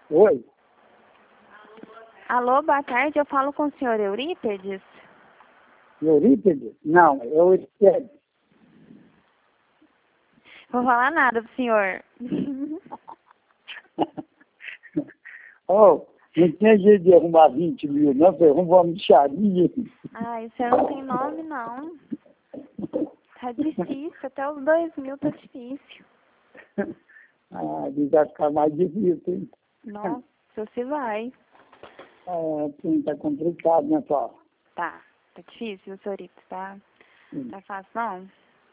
Oi, Alô, boa tarde, eu falo com o senhor Eurípedes? Eurípides? Não, é Eurípides. Vou falar nada pro senhor. Oh, não tinha jeito de arrumar 20 mil, não, você arrumou uma mixaria. Ai, o senhor não tem nome, não. Tá difícil, até os 2.000 tá difícil. Ah, vai ficar mais difícil, hein? Nossa, você vai. Sim, tá complicado, né, Paulo? Tá difícil, senhorita, tá fácil não?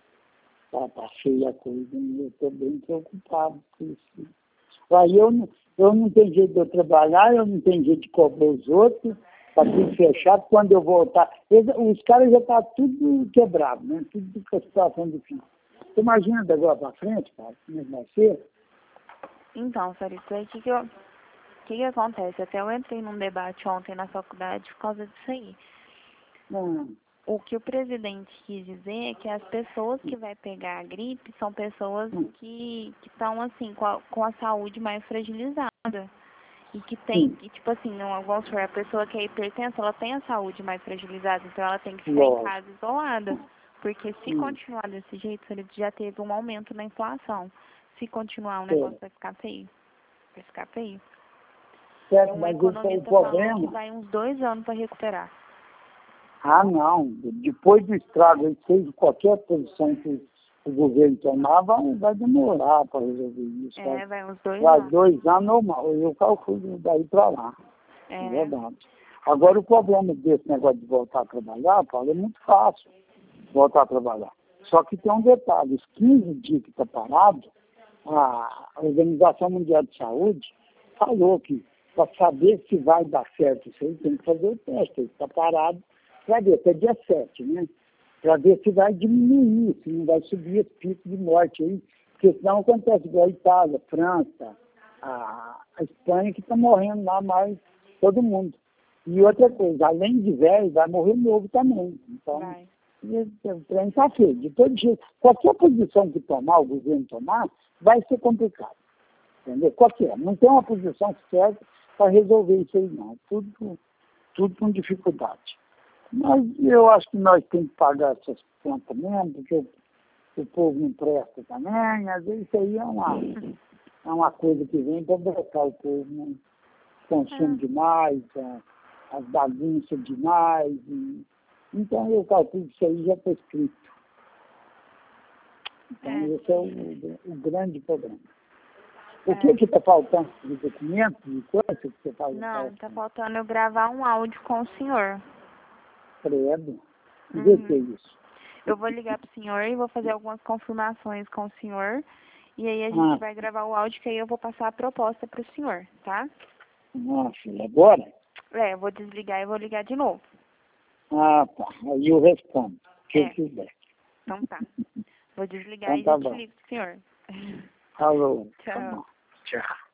Tá feia a coisa, eu tô bem preocupado com isso. Aí eu não tenho jeito de eu trabalhar, eu não tenho jeito de cobrar os outros, tá tudo fechado. Quando eu voltar, os caras já tá tudo quebrado, né? Tudo com a situação difícil. Você imagina da agora pra frente, cara, como é que vai ser? Então, senhorita, aí o que acontece? Até eu entrei num debate ontem na faculdade por causa disso aí. O que o presidente quis dizer é que as pessoas que vai pegar a gripe são pessoas que estão, assim, com a saúde mais fragilizada. E que tem, e, tipo assim, não, vamos supor, a pessoa que é hipertensa, ela tem a saúde mais fragilizada, então ela tem que ficar em casa isolada. Porque se continuar desse jeito, ele já teve um aumento na inflação. Se continuar, o negócio vai ficar feio. Vai ficar feio. Certo, Um mas esse é o economista falou que problema. vai uns 2 anos para recuperar. Ah, não. Depois do estrago, ele fez qualquer posição que o governo tomar, vai demorar para resolver isso. Vai uns 2 Vai anos. 2 anos normal. Eu calculo daí para lá. É verdade. Agora, o problema desse negócio de voltar a trabalhar, Paulo, é muito fácil voltar a trabalhar. Só que tem um detalhe: os 15 dias que está parado, a Organização Mundial de Saúde falou que para saber se vai dar certo isso aí, tem que fazer o teste. Ele está parado para ver, até dia 7, né? Para ver se vai diminuir, se não vai subir esse pico de morte aí, porque senão acontece igual a Itália, França, a Espanha, que está morrendo lá mais todo mundo. E outra coisa, além de velho, vai morrer novo também. Então, o trem está feio. De todo jeito, qualquer posição que tomar, o governo tomar, vai ser complicado. Entendeu? Qualquer. Não tem uma posição certa para resolver isso aí, não. Tudo com dificuldade. Mas eu acho que nós temos que pagar essas contas mesmo, porque o povo não presta também. Às vezes isso aí é uma coisa que vem para brecar o povo, né? Consome demais, as bagunças demais. Então eu calculo que isso aí já está escrito. Então esse é o grande problema. O que está faltando de documentos, de coisas que você faz? Não, está faltando eu gravar um áudio com o senhor. Credo. E o que é isso? Eu vou ligar pro senhor e vou fazer algumas confirmações com o senhor. E aí a gente vai gravar o áudio, que aí eu vou passar a proposta pro senhor, tá? Nossa, e agora? Eu vou desligar e vou ligar de novo. Ah, tá. Aí eu respondo, se eu quiser. Então tá. Vou desligar Então, e tá já te ligo pro senhor. Falou. Tchau. Tá bom. Tchau.